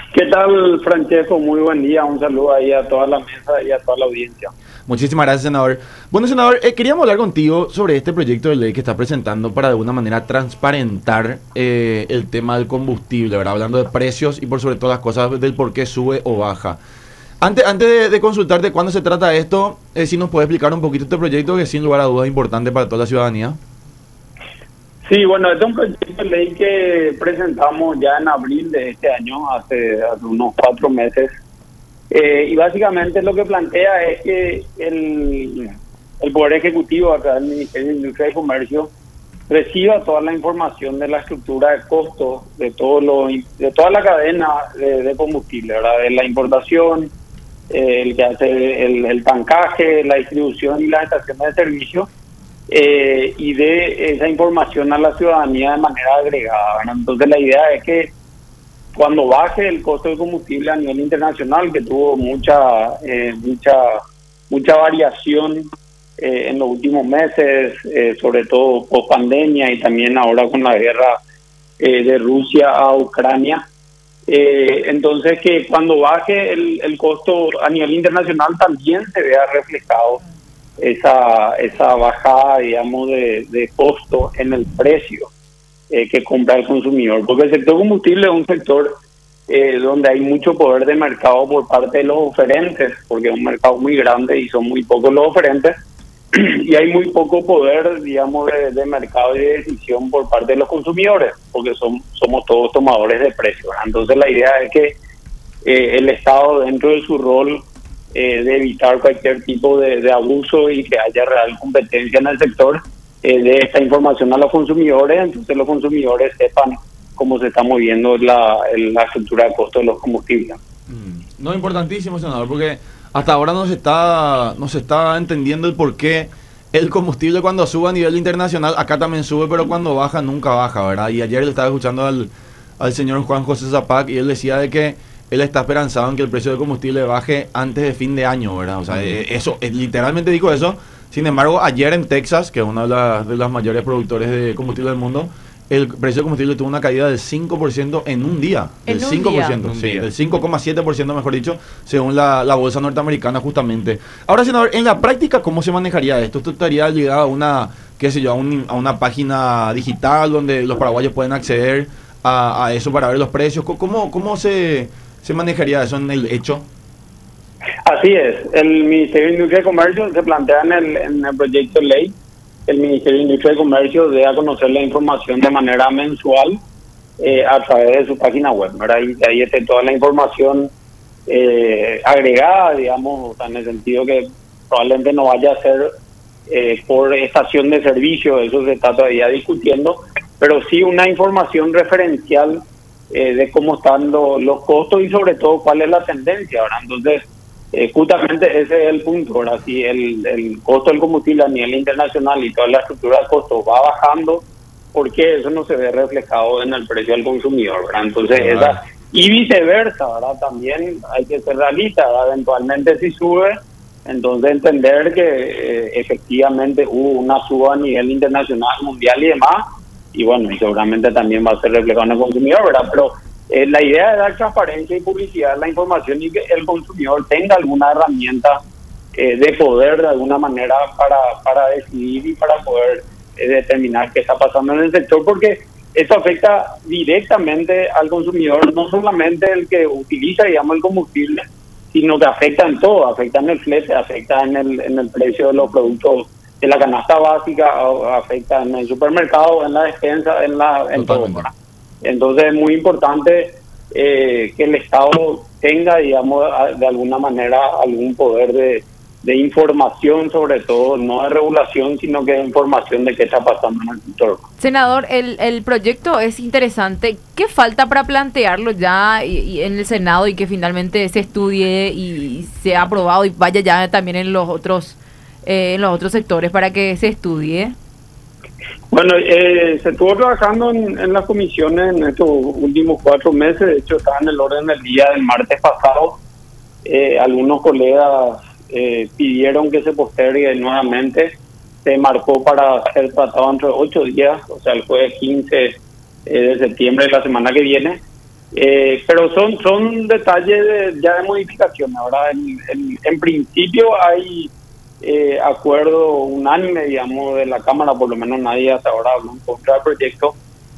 ¿Qué tal, Francesco? Muy buen día. Un saludo ahí a toda la mesa y a toda la audiencia. Muchísimas gracias, senador. Bueno, senador, queríamos hablar contigo sobre este proyecto de ley que está presentando para de alguna manera transparentar el tema del combustible, ¿verdad? Hablando de precios y por sobre todas las cosas del por qué sube o baja. Antes de consultarte cuándo se trata esto, si nos puedes explicar un poquito este proyecto que sin lugar a dudas es importante para toda la ciudadanía. Sí, bueno, este es un proyecto de ley que presentamos ya en abril de este año, hace unos 4 meses. Y básicamente lo que plantea es que el Poder Ejecutivo, a través del Ministerio de Industria y Comercio, reciba toda la información de la estructura de costos de de toda la cadena de combustible, ¿verdad? De la importación, el que hace el tancaje, la distribución y las estaciones de servicio, y de esa información a la ciudadanía de manera agregada, ¿verdad? Entonces la idea es que cuando baje el costo del combustible a nivel internacional, que tuvo mucha variación en los últimos meses, sobre todo post pandemia y también ahora con la guerra de Rusia a Ucrania. Entonces que cuando baje el costo a nivel internacional también se vea reflejado esa bajada, digamos, de costo en el precio que compra el consumidor, porque el sector combustible es un sector donde hay mucho poder de mercado por parte de los oferentes, porque es un mercado muy grande y son muy pocos los oferentes, y hay muy poco poder, digamos, de mercado y de decisión por parte de los consumidores, porque somos todos tomadores de precios, ¿verdad? Entonces la idea es que el Estado, dentro de su rol de evitar cualquier tipo de abuso y que haya real competencia en el sector, de esta información a los consumidores, entonces los consumidores sepan cómo se está moviendo la estructura de costo de los combustibles. No, importantísimo, senador, porque hasta ahora no se está entendiendo el por qué el combustible cuando sube a nivel internacional, acá también sube, pero cuando baja nunca baja, ¿verdad? Y ayer le estaba escuchando al señor Juan José Zapac y él decía de que él está esperanzado en que el precio del combustible baje antes de fin de año, ¿verdad? O sea, eso, literalmente dijo eso. Sin embargo, ayer en Texas, que es uno de las mayores productores de combustible del mundo, el precio del combustible tuvo una caída del 5% en un día. Del 5%, sí, del 5,7% mejor dicho, según la bolsa norteamericana justamente. Ahora, senador, en la práctica, ¿cómo se manejaría esto? ¿Esto estaría ligado a una, qué sé yo, a una página digital donde los paraguayos pueden acceder a eso para ver los precios? ¿Cómo se manejaría eso en el hecho? Así es, el Ministerio de Industria y Comercio se plantea en el proyecto de ley, el Ministerio de Industria y Comercio debe a conocer la información de manera mensual a través de su página web, ¿verdad? Y ahí está toda la información agregada, digamos, en el sentido que probablemente no vaya a ser por estación de servicio, eso se está todavía discutiendo, pero sí una información referencial de cómo están los costos y sobre todo cuál es la tendencia, ¿verdad? Entonces, justamente ese es el punto, ¿verdad? Si el costo del combustible a nivel internacional y toda la estructura de costos va bajando, ¿por qué eso no se ve reflejado en el precio al consumidor, ¿verdad? Entonces, y viceversa, ¿verdad? También hay que ser realista, ¿verdad? Eventualmente si sube, entonces entender que efectivamente hubo una suba a nivel internacional, mundial y demás, y bueno, y seguramente también va a ser reflejado en el consumidor, ¿verdad? Pero la idea es dar transparencia y publicidad en la información y que el consumidor tenga alguna herramienta de poder de alguna manera para decidir y para poder determinar qué está pasando en el sector, porque eso afecta directamente al consumidor, no solamente el que utiliza, digamos, el combustible, sino que afecta en todo, afecta en el flete, afecta en el precio de los productos de la canasta básica, afecta en el supermercado, en la despensa, en todo, ¿verdad? Entonces es muy importante que el Estado tenga, digamos, de alguna manera algún poder de información, sobre todo, no de regulación, sino que de información de qué está pasando en el sector. Senador, el proyecto es interesante. ¿Qué falta para plantearlo ya y en el Senado y que finalmente se estudie y sea aprobado y vaya ya también en los otros sectores para que se estudie? Bueno, se estuvo trabajando en las comisiones en estos últimos 4 meses. De hecho, estaba en el orden del día del martes pasado. Algunos colegas pidieron que se postergue nuevamente. Se marcó para ser tratado entre 8 días, o sea, el jueves 15 de septiembre de la semana que viene. Pero son detalles ya de modificación. Ahora, en principio hay acuerdo unánime, digamos, de la Cámara, por lo menos nadie hasta ahora habló en contra del proyecto,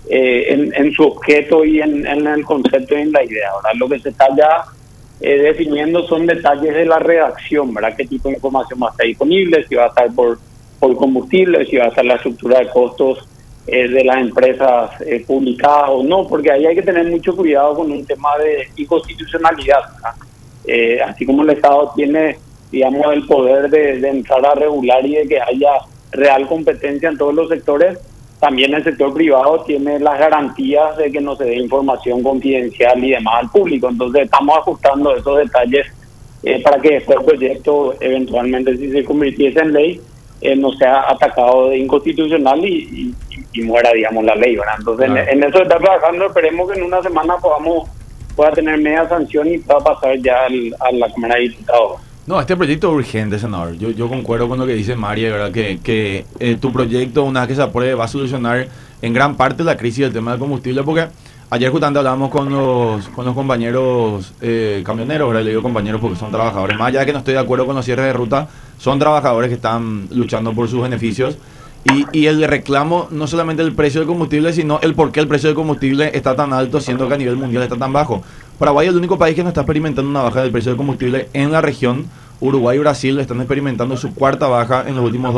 en su objeto y en el concepto y en la idea. Ahora, lo que se está ya definiendo son detalles de la redacción, ¿verdad? ¿Qué tipo de información va a estar disponible? Si va a estar por combustible, si va a estar la estructura de costos de las empresas publicadas o no, porque ahí hay que tener mucho cuidado con un tema de inconstitucionalidad, ¿verdad? Así como el Estado tiene, digamos, el poder de entrar a regular y de que haya real competencia en todos los sectores, también el sector privado tiene las garantías de que no se dé información confidencial y demás al público. Entonces estamos ajustando esos detalles para que después el proyecto, eventualmente, si se convirtiese en ley, no sea atacado de inconstitucional y muera, digamos, la ley, ¿verdad? Entonces, en eso está trabajando. Esperemos que en una semana pueda tener media sanción y pueda pasar ya a la Cámara de Diputados. No, este proyecto es urgente, senador. Yo concuerdo con lo que dice María, ¿verdad? Que tu proyecto, una vez que se apruebe, va a solucionar en gran parte la crisis del tema del combustible, porque ayer justamente hablábamos con los compañeros camioneros, ¿verdad? Le digo compañeros porque son trabajadores. Más allá de que no estoy de acuerdo con los cierres de ruta, son trabajadores que están luchando por sus beneficios. Y el reclamo no solamente el precio del combustible, sino el por qué el precio del combustible está tan alto, siendo que a nivel mundial está tan bajo. Paraguay es el único país que no está experimentando una baja del precio del combustible en la región. Uruguay y Brasil están experimentando su cuarta baja en los últimos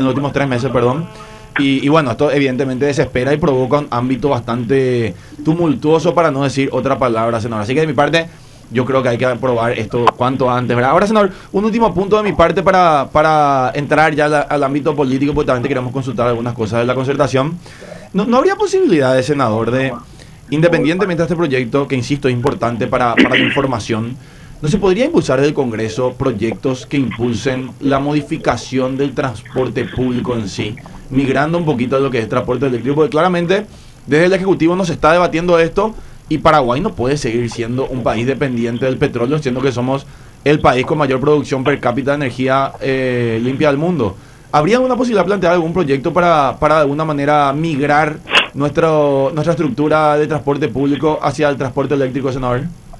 3 meses, perdón. Y bueno, esto evidentemente desespera y provoca un ámbito bastante tumultuoso, para no decir otra palabra, senador. Así que de mi parte, yo creo que hay que aprobar esto cuanto antes, ¿verdad? Ahora, senador, un último punto de mi parte para entrar ya al ámbito político, porque también queremos consultar algunas cosas de la concertación. ¿No habría posibilidades, senador, de, independientemente de este proyecto, que insisto es importante para la información, no se podría impulsar desde el Congreso proyectos que impulsen la modificación del transporte público en sí, migrando un poquito a lo que es transporte eléctrico? Porque claramente desde el Ejecutivo nos está debatiendo esto, y Paraguay no puede seguir siendo un país dependiente del petróleo, siendo que somos el país con mayor producción per cápita de energía limpia del mundo. ¿Habría alguna posibilidad de plantear algún proyecto para de alguna manera migrar nuestra estructura de transporte público hacia el transporte eléctrico, senador?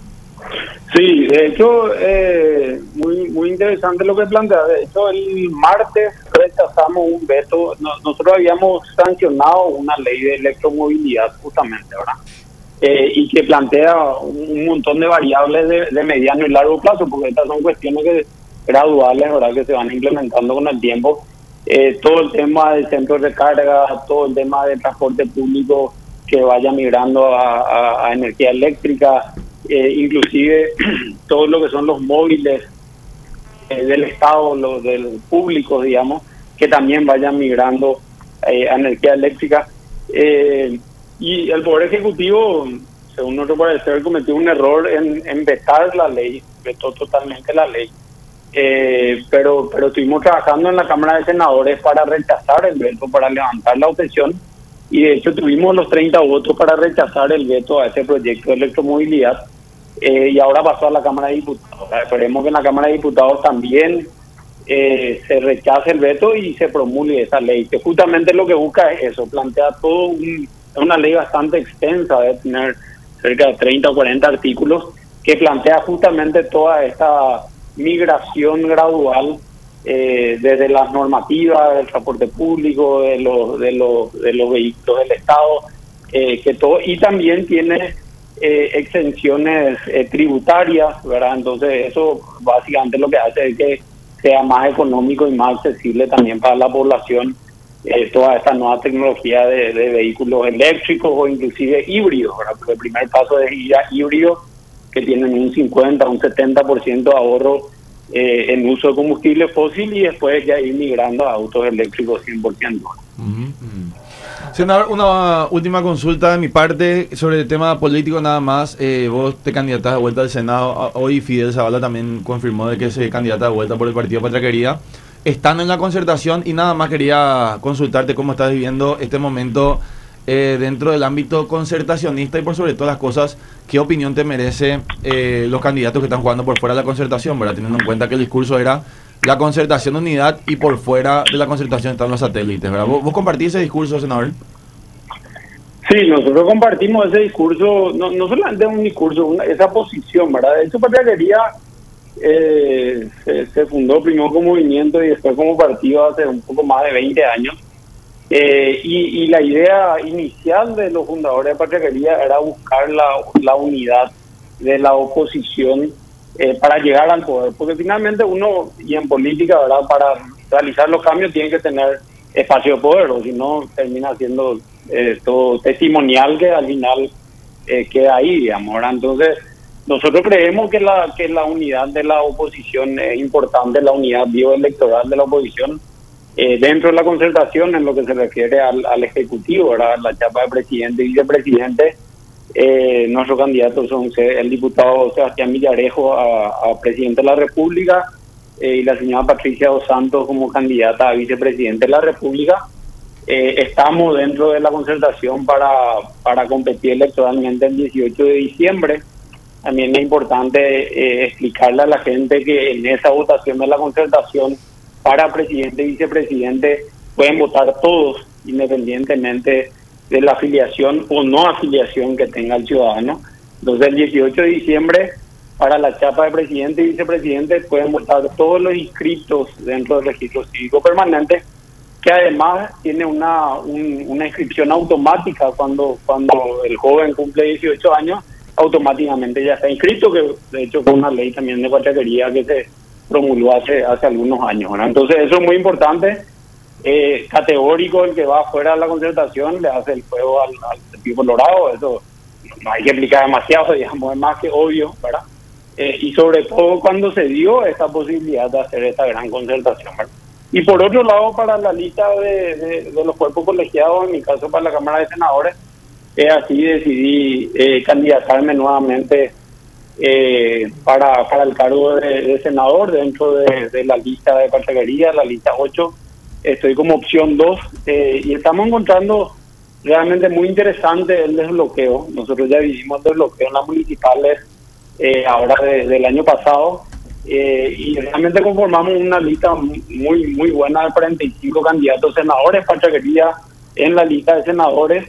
Sí, de hecho, muy interesante lo que plantea. De hecho, el martes rechazamos un veto. Nosotros habíamos sancionado una ley de electromovilidad, justamente, ¿verdad? Y que plantea un montón de variables de mediano y largo plazo, porque estas son cuestiones graduales, ¿verdad?, que se van implementando con el tiempo. Todo el tema del centro de recarga, todo el tema del transporte público que vaya migrando a energía eléctrica, inclusive todo lo que son los móviles del Estado, los del público, digamos, que también vayan migrando a energía eléctrica. Y el Poder Ejecutivo, según nuestro parecer, cometió un error en vetar la ley, vetó totalmente la ley. Pero estuvimos trabajando en la Cámara de Senadores para rechazar el veto, para levantar la objeción, y de hecho tuvimos los 30 votos para rechazar el veto a ese proyecto de electromovilidad, y ahora pasó a la Cámara de Diputados. Esperemos que en la Cámara de Diputados también se rechace el veto y se promulgue esa ley, que justamente lo que busca es eso, plantea todo una ley bastante extensa, de tener cerca de 30 o 40 artículos, que plantea justamente toda esta migración gradual desde las normativas del transporte público, de los vehículos del Estado, que todo, y también tiene exenciones tributarias, ¿verdad? Entonces eso básicamente lo que hace es que sea más económico y más accesible también para la población toda esta nueva tecnología de vehículos eléctricos o inclusive híbridos, ¿verdad? Porque el primer paso es ir a híbridos que tienen un 50, un 70% de ahorro en uso de combustible fósil, y después ya ir migrando a autos eléctricos 100%. Senador, una última consulta de mi parte sobre el tema político nada más. Vos te candidatás de vuelta al Senado. Hoy Fidel Zavala también confirmó de que se candidata de vuelta por el Partido Patria Querida. Están en la concertación y nada más quería consultarte cómo estás viviendo este momento dentro del ámbito concertacionista, y por sobre todas las cosas, ¿qué opinión te merece los candidatos que están jugando por fuera de la concertación, ¿verdad? Teniendo en cuenta que el discurso era la concertación unidad y por fuera de la concertación están los satélites, ¿verdad? ¿Vos compartís ese discurso, senador? Sí, nosotros compartimos ese discurso, no solamente un discurso, esa posición, ¿verdad? De hecho, Patriarquería se fundó primero como movimiento y después como partido hace un poco más de 20 años. Y la idea inicial de los fundadores de Patriarquería era buscar la unidad de la oposición para llegar al poder, porque finalmente uno, y en política, ¿verdad?, para realizar los cambios tiene que tener espacio de poder, o si no termina siendo todo testimonial que al final queda ahí, digamos, ¿verdad? Entonces nosotros creemos que la unidad de la oposición es importante, la unidad bioelectoral de la oposición dentro de la concertación en lo que se refiere al Ejecutivo, ¿verdad?, la chapa de presidente y vicepresidente. Nuestros candidatos son el diputado Sebastián Villarejo a presidente de la República y la señora Patricia Dos Santos como candidata a vicepresidente de la República. Estamos dentro de la concertación para competir electoralmente el 18 de diciembre. También es importante explicarle a la gente que en esa votación de la concertación para presidente y vicepresidente pueden votar todos, independientemente de la afiliación o no afiliación que tenga el ciudadano. Entonces el 18 de diciembre para la chapa de presidente y vicepresidente pueden votar todos los inscritos dentro del registro cívico permanente, que además tiene una inscripción automática cuando el joven cumple 18 años, automáticamente ya está inscrito, que de hecho fue una ley también de Patriarquería que se promulgó hace algunos años, ¿verdad? Entonces eso es muy importante. Categórico, el que va fuera de la concertación le hace el juego al tipo colorado, eso no hay que explicar demasiado, digamos, es más que obvio, ¿verdad? Y sobre todo cuando se dio esta posibilidad de hacer esta gran concertación, ¿verdad? Y por otro lado, para la lista de los cuerpos colegiados, en mi caso para la Cámara de Senadores, así decidí candidatarme nuevamente para el cargo de senador dentro de la lista de Patriarquería, la lista 8. Estoy como opción 2 y estamos encontrando realmente muy interesante el desbloqueo. Nosotros ya vivimos el desbloqueo en las municipales ahora del año pasado y realmente conformamos una lista muy buena de 45 candidatos senadores. Patriarquería en la lista de senadores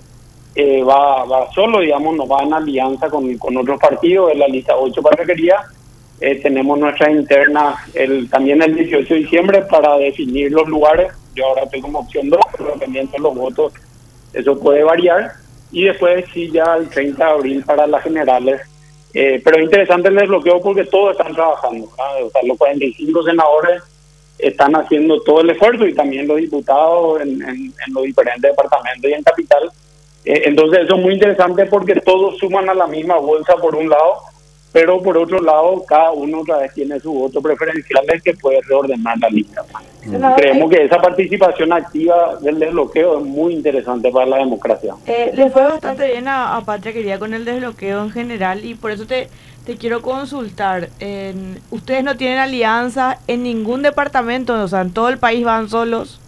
va solo, digamos, no va en alianza con otros partidos. En la lista 8 Patriarquería tenemos nuestra interna también el 18 de diciembre para definir los lugares. Yo ahora estoy como opción 2, pero dependiendo de los votos, eso puede variar. Y después sí, ya el 30 de abril para las generales. Pero es interesante el desbloqueo porque todos están trabajando, ¿verdad? O sea, los 45 senadores están haciendo todo el esfuerzo y también los diputados en los diferentes departamentos y en capital. Entonces eso es muy interesante porque todos suman a la misma bolsa por un lado, pero por otro lado cada uno otra vez tiene su voto preferencial que puede reordenar la lista. Creemos que esa participación activa del desbloqueo es muy interesante para la democracia. Le fue bastante bien a Patriarquería con el desbloqueo en general y por eso te quiero consultar. ¿Ustedes no tienen alianza en ningún departamento? O sea, ¿en todo el país van solos?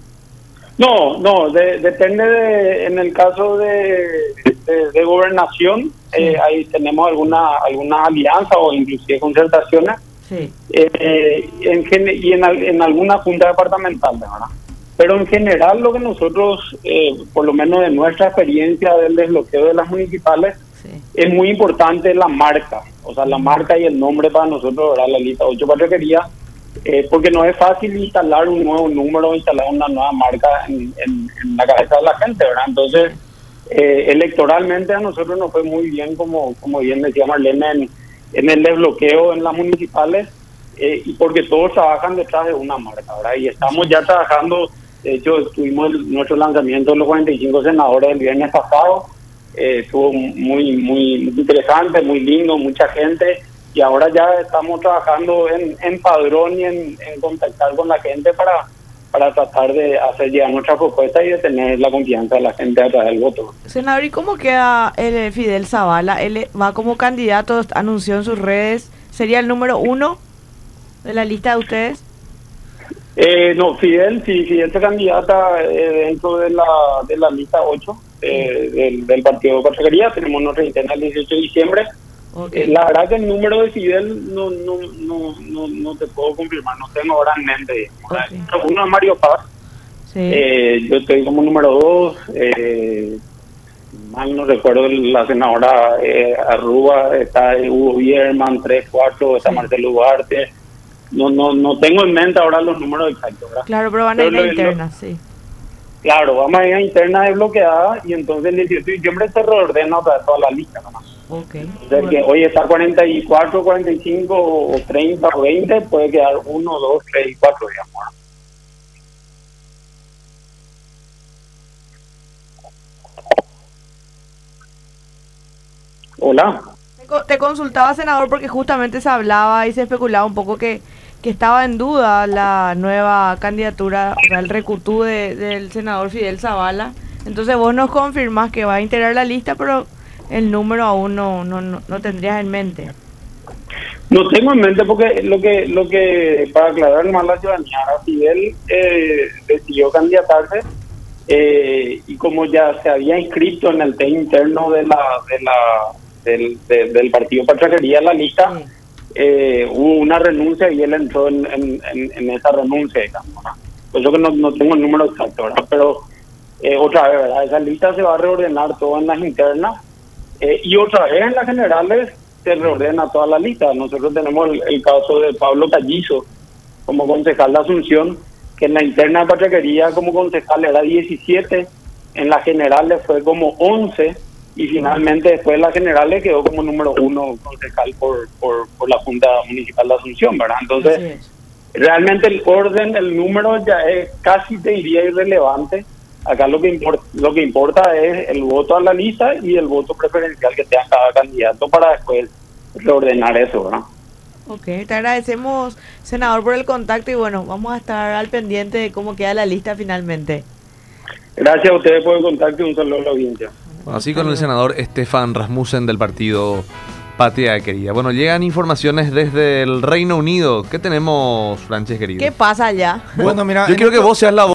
No, depende en el caso de gobernación, sí. Ahí tenemos alguna alianza o inclusive concertaciones, sí. En alguna junta departamental, ¿verdad? Pero en general lo que nosotros, por lo menos de nuestra experiencia del desbloqueo de las municipales, sí. Es muy importante la marca, o sea, la marca y el nombre para nosotros, ¿verdad? La lista 8 Patriarquería. Porque no es fácil instalar un nuevo número, instalar una nueva marca en la cabeza de la gente, ¿verdad? Entonces, electoralmente a nosotros nos fue muy bien, como bien decía Marlene, en el desbloqueo en las municipales, y porque todos trabajan detrás de una marca, ¿verdad? Y estamos ya trabajando, de hecho, tuvimos nuestro lanzamiento de los 45 senadores el viernes pasado, estuvo muy interesante, muy lindo, mucha gente. Y ahora ya estamos trabajando en padrón y en contactar con la gente para tratar de hacer llegar nuestra propuesta y de tener la confianza de la gente a través del voto. Senador, ¿y cómo queda el Fidel Zavala? Él va como candidato, anunció en sus redes, ¿sería el número 1 de la lista de ustedes? No, Fidel se candidata dentro de la lista 8 del Partido de Patriarquería. Tenemos nuestra interna el 18 de diciembre. Okay. La verdad que el número de Fidel no te puedo confirmar, no tengo ahora en mente. Okay. Uno es Mario Paz, sí. Yo estoy como número 2, mal no recuerdo, la senadora Arruba, está Hugo Bierman, 3, 4, está Marcelo Duarte. No tengo en mente ahora los números exactos, ¿verdad? Claro, pero van a ir a interna, sí. Claro, vamos a ir a interna desbloqueada y entonces el 18 de diciembre se reordena otra vez toda la lista, ¿no? Ok. O sea, que hoy está 44, 45 o 30 o 20, puede quedar 1, 2, 3 y 4, digamos, ¿no? Hola. Te consultaba, senador, porque justamente se hablaba y se especulaba un poco que estaba en duda la nueva candidatura, o sea, el recutú del senador Fidel Zavala. Entonces vos nos confirmás que va a integrar la lista, pero el número aún no tendrías en mente. No tengo en mente porque lo que para aclarar más la ciudadanía, Fidel decidió candidatarse y como ya se había inscrito en el test interno del partido Patraquería en la lista, hubo una renuncia y él entró en esa renuncia, digamos, ¿no? Por eso que no tengo el número exacto, ¿verdad? Pero otra vez, ¿verdad? Esa lista se va a reordenar todo en las internas y otra vez en las generales se reordena toda la lista. Nosotros tenemos el caso de Pablo Callizo como concejal de Asunción, que en la interna de Patraquería como concejal era 17, en las generales fue como 11 y finalmente después de las generales quedó como número 1 concejal por la Junta Municipal de Asunción, ¿verdad? Entonces, realmente el orden, el número ya es casi, te diría, irrelevante. Acá lo que importa es el voto a la lista y el voto preferencial que tenga cada candidato para después reordenar eso, ¿verdad? Ok, te agradecemos, senador, por el contacto y bueno, vamos a estar al pendiente de cómo queda la lista finalmente. Gracias a ustedes por el contacto y un saludo a la audiencia. Bueno, así con el senador Stefan Rasmussen del partido Patria Querida. Bueno, llegan informaciones desde el Reino Unido. ¿Qué tenemos, Frances, querido? ¿Qué pasa allá? Bueno, mira, Yo quiero que vos seas la voz